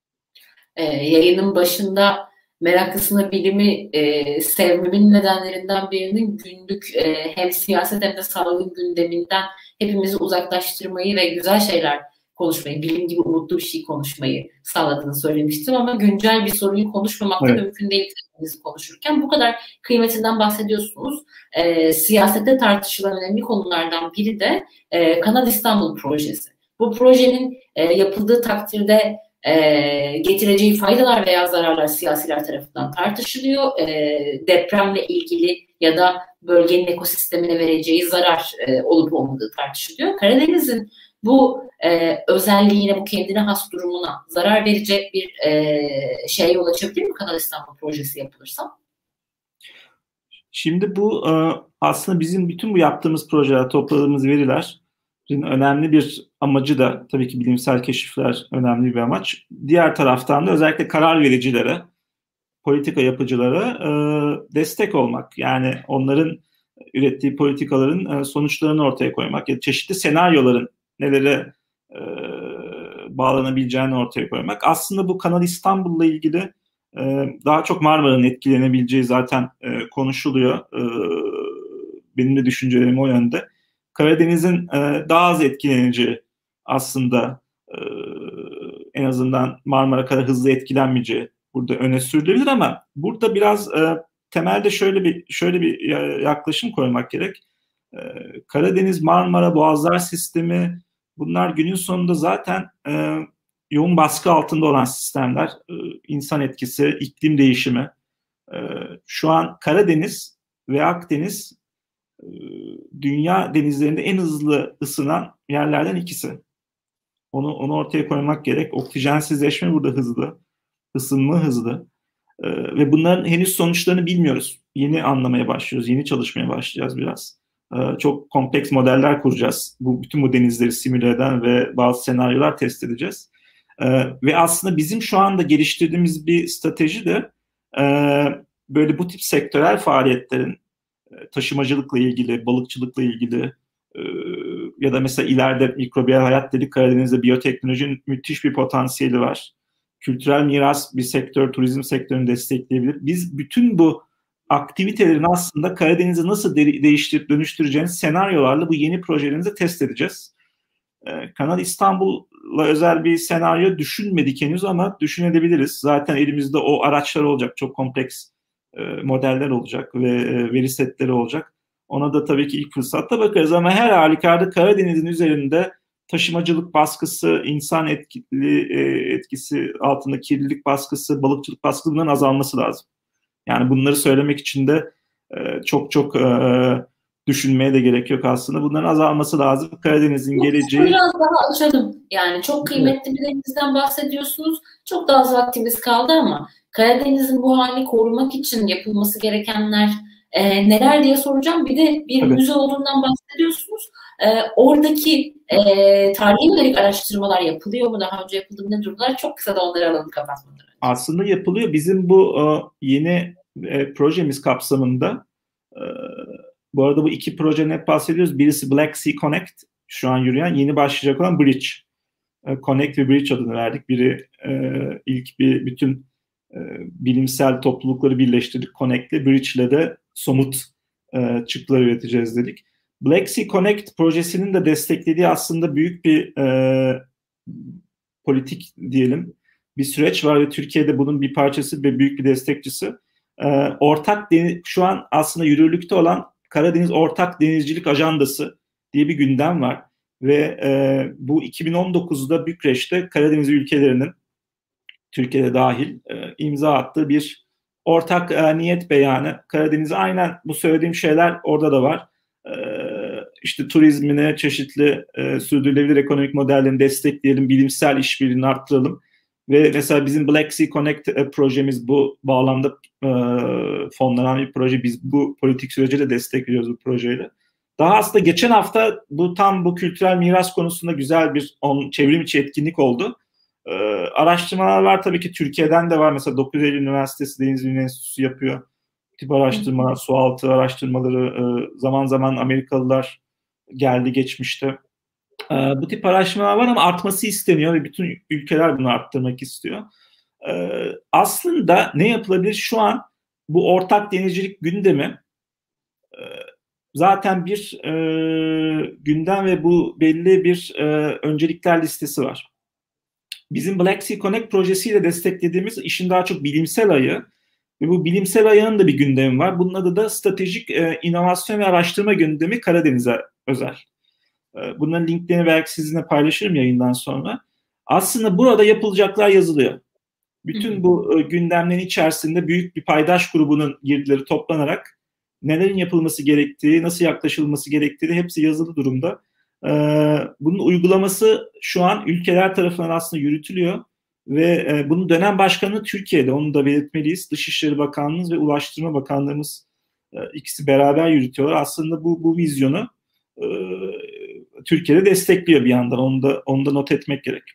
E, yayının başında Meraklısına Bilimi e, sevmemin nedenlerinden birinin günlük e, hem siyaset hem de sağlık gündeminden hepimizi uzaklaştırmayı ve güzel şeyler konuşmayı, bilim gibi umutlu bir şey konuşmayı sağladığını söylemiştim ama güncel bir soruyu konuşmamak da evet. mümkün değil kendinizi konuşurken. Bu kadar kıymetinden bahsediyorsunuz. E, siyasette tartışılan önemli konulardan biri de e, Kanal İstanbul projesi. Bu projenin e, yapıldığı takdirde e, getireceği faydalar veya zararlar siyasiler tarafından tartışılıyor. E, depremle ilgili ya da bölgenin ekosistemine vereceği zarar e, olup olmadığı tartışılıyor. Karadeniz'in bu e, özelliğine, bu kendine has durumuna zarar verecek bir e, şeye yol açabilir mi Kanal İstanbul projesi yapılırsa? Şimdi bu e, aslında bizim bütün bu yaptığımız projeler, topladığımız veriler önemli bir amacı da tabii ki bilimsel keşifler önemli bir amaç. Diğer taraftan da özellikle karar vericilere, politika yapıcılara e, destek olmak. Yani onların ürettiği politikaların e, sonuçlarını ortaya koymak ya çeşitli senaryoların nelere e, bağlanabileceğini ortaya koymak. Aslında bu Kanal İstanbul'la ilgili e, daha çok Marmara'nın etkilenebileceği zaten e, konuşuluyor. E, benim de düşüncelerim o yönde. Karadeniz'in e, daha az etkileneceği aslında e, en azından Marmara kadar hızlı etkilenmeyeceği burada öne sürülebilir ama burada biraz e, temelde şöyle bir şöyle bir yaklaşım koymak gerek. E, Karadeniz, Marmara, Boğazlar sistemi bunlar günün sonunda zaten e, yoğun baskı altında olan sistemler. E, insan etkisi, iklim değişimi. E, şu an Karadeniz ve Akdeniz dünya denizlerinde en hızlı ısınan yerlerden ikisi. Onu onu ortaya koymak gerek. Oksijensizleşme burada hızlı. Isınma hızlı. Ee, ve bunların henüz sonuçlarını bilmiyoruz. Yeni anlamaya başlıyoruz. Yeni çalışmaya başlayacağız biraz. Ee, çok kompleks modeller kuracağız. Bu bütün bu denizleri simüle eden ve bazı senaryolar test edeceğiz. E, ve aslında bizim şu anda geliştirdiğimiz bir strateji de e, böyle bu tip sektörel faaliyetlerin e, taşımacılıkla ilgili, balıkçılıkla ilgili e, ya da mesela ileride mikrobiyal hayat dedik, Karadeniz'de biyoteknolojinin müthiş bir potansiyeli var. Kültürel miras bir sektör, turizm sektörünü destekleyebilir. Biz bütün bu aktivitelerin aslında Karadeniz'i nasıl de- değiştirip dönüştüreceğiniz senaryolarla bu yeni projelerimizi test edeceğiz. Ee, Kanal İstanbul'la özel bir senaryo düşünmedik henüz ama düşünebiliriz. Zaten elimizde o araçlar olacak, çok kompleks e, modeller olacak ve e, veri setleri olacak. Ona da tabii ki ilk fırsatta bakarız ama her halükarda Karadeniz'in üzerinde taşımacılık baskısı, insan etkili, e, etkisi altında kirlilik baskısı, balıkçılık baskısı bunların azalması lazım. Yani bunları söylemek için de e, çok çok e, düşünmeye de gerek yok aslında. Bunların azalması lazım. Karadeniz'in geleceği... Biraz daha açalım. Yani çok kıymetli bir denizden bahsediyorsunuz. Çok da az vaktimiz kaldı ama Karadeniz'in bu halini korumak için yapılması gerekenler e, neler diye soracağım. Bir de bir Evet. müze olduğundan bahsediyorsunuz. E, oradaki e, tarihi yönelik araştırmalar yapılıyor mu? Daha önce yapıldı mı? Ne durumlar? Çok kısa da onları alalım kapatmadan önce. Aslında yapılıyor. Bizim bu e, yeni e, projemiz kapsamında e, bu arada bu iki proje ne bahsediyoruz? Birisi Black Sea Connect, şu an yürüyen, yeni başlayacak olan Bridge. E, Connect ve Bridge adını verdik. Biri e, ilk bir bütün e, bilimsel toplulukları birleştirdik Connect'le. Bridge'le de somut e, çıktılar üreteceğiz dedik. Black Sea Connect projesinin de desteklediği aslında büyük bir e, politik diyelim bir süreç var ve Türkiye'de bunun bir parçası ve büyük bir destekçisi. E, ortak deniz, şu an aslında yürürlükte olan Karadeniz Ortak Denizcilik Ajandası diye bir gündem var. Ve e, bu iki bin on dokuzda Bükreş'te Karadeniz ülkelerinin, Türkiye'de dahil, e, imza attığı bir ortak e, niyet beyanı. Karadeniz'e aynen bu söylediğim şeyler orada da var. E, işte turizmine, çeşitli e, sürdürülebilir ekonomik modellerini destekleyelim, bilimsel işbirliğini arttıralım. Ve mesela bizim Black Sea Connect e, projemiz bu bağlamda e, fonlanan bir proje. Biz bu politik sürece de destek veriyoruz bu projeyle. Daha aslında geçen hafta bu tam bu kültürel miras konusunda güzel bir on, çevrim içi etkinlik oldu. Ee, araştırmalar var tabii ki, Türkiye'den de var. Mesela dokuz Eylül Üniversitesi Deniz Bilimleri Enstitüsü yapıyor. Bu tip araştırmalar, sualtı araştırmaları, e, zaman zaman Amerikalılar geldi geçmişte. E, bu tip araştırmalar var ama artması isteniyor ve bütün ülkeler bunu arttırmak istiyor. E, aslında ne yapılabilir? Şu an bu ortak denizcilik gündemi e, zaten bir e, gündem ve bu belli bir e, öncelikler listesi var. Bizim Black Sea Connect projesiyle desteklediğimiz işin daha çok bilimsel ayağı ve bu bilimsel ayağın da bir gündemi var. Bunun adı da stratejik e, inovasyon ve araştırma gündemi Karadeniz'e özel. E, bunların linklerini belki sizinle paylaşırım yayından sonra. Aslında burada yapılacaklar yazılıyor. Bütün bu e, gündemlerin içerisinde büyük bir paydaş grubunun girdileri toplanarak nelerin yapılması gerektiği, nasıl yaklaşılması gerektiği hepsi yazılı durumda. Ee, bunun uygulaması şu an ülkeler tarafından aslında yürütülüyor ve e, bunun dönem başkanı Türkiye'de, onu da belirtmeliyiz. Dışişleri Bakanlığımız ve Ulaştırma Bakanlığımız e, ikisi beraber yürütüyorlar. Aslında bu bu vizyonu e, Türkiye'de destekliyor bir yandan. Onu da onu da not etmek gerek.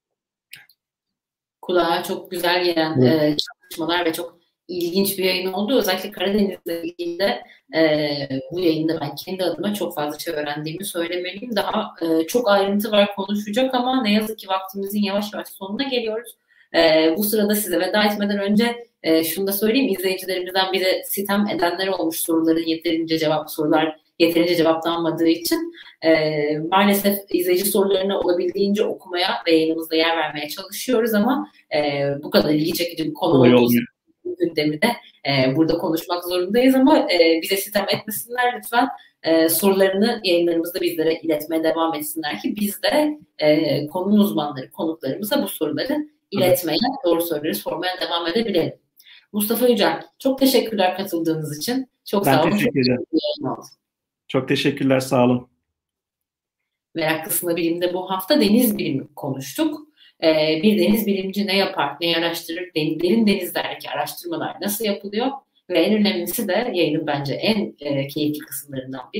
Kulağa çok güzel gelen evet. e, çalışmalar ve çok ilginç bir yayın oldu. Özellikle Karadeniz'le ilgili de e, bu yayında ben kendi adıma çok fazla şey öğrendiğimi söylemeliyim. Daha e, çok ayrıntı var konuşacak ama ne yazık ki vaktimizin yavaş yavaş sonuna geliyoruz. E, bu sırada size veda etmeden önce e, şunu da söyleyeyim. İzleyicilerimizden bize sitem edenler olmuş, soruların yeterince cevap sorular yeterince cevaplanmadığı için e, maalesef izleyici sorularını olabildiğince okumaya ve yayınımızda yer vermeye çalışıyoruz ama e, bu kadar ilgi çekici bir konu olduğu gündemi de e, burada konuşmak zorundayız ama e, bize sitem etmesinler lütfen. E, sorularını yayınlarımızda bizlere iletmeye devam etsinler ki biz de e, konunun uzmanları, konuklarımıza bu soruları iletmeye, evet. doğru soruları sormaya devam edebilelim. Mustafa Yücel, çok teşekkürler katıldığınız için. Çok ben sağ olun. Teşekkür ederim. Çok, çok teşekkürler, sağ olun. Meraklısına Bilim'de bu hafta deniz bilimi konuştuk. Ee, bir deniz bilimci ne yapar, ne araştırır, derin denizlerdeki araştırmalar nasıl yapılıyor ve en önemlisi de yayının bence en e, keyifli kısımlarından biri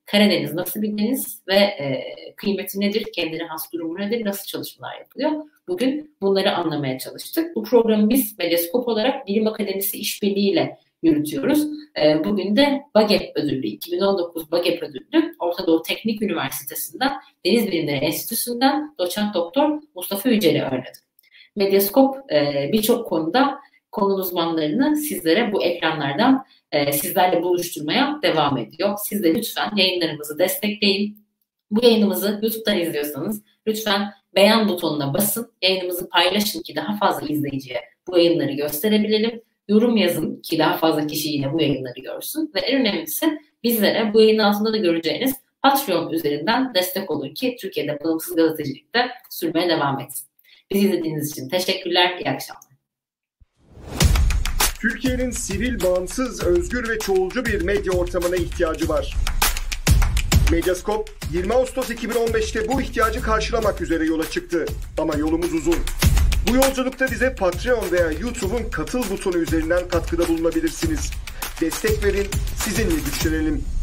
Karadeniz nasıl bir deniz ve e, kıymeti nedir, kendine has durumu nedir, nasıl çalışmalar yapılıyor? Bugün bunları anlamaya çalıştık. Bu programı biz Medyaskop olarak Bilim Akademisi işbirliğiyle yürütüyoruz. E, bugün de BAGEP ödüllü, iki bin on dokuz BAGEP ödüllü Orta Doğu Teknik Üniversitesi'nden, Deniz Bilimleri Enstitüsü'nden doçent doktor Mustafa Yücel'i ağırladık. Medyaskop e, birçok konuda konu uzmanlarını sizlere bu ekranlardan e, sizlerle buluşturmaya devam ediyor. Siz de lütfen yayınlarımızı destekleyin. Bu yayınımızı YouTube'dan izliyorsanız lütfen beğen butonuna basın. Yayınımızı paylaşın ki daha fazla izleyiciye bu yayınları gösterebilelim. Yorum yazın ki daha fazla kişi yine bu yayınları görsün. Ve en önemlisi bizlere bu yayının altında da göreceğiniz Patreon üzerinden destek olun ki Türkiye'de bağımsız gazetecilik de sürmeye devam etsin. Bizi izlediğiniz için teşekkürler, iyi akşamlar. Türkiye'nin sivil, bağımsız, özgür ve çoğulcu bir medya ortamına ihtiyacı var. Medyaskop, yirmi Ağustos iki bin on beşte bu ihtiyacı karşılamak üzere yola çıktı. Ama yolumuz uzun. Bu yolculukta bize Patreon veya YouTube'un katıl butonu üzerinden katkıda bulunabilirsiniz. Destek verin, sizinle güçlenelim.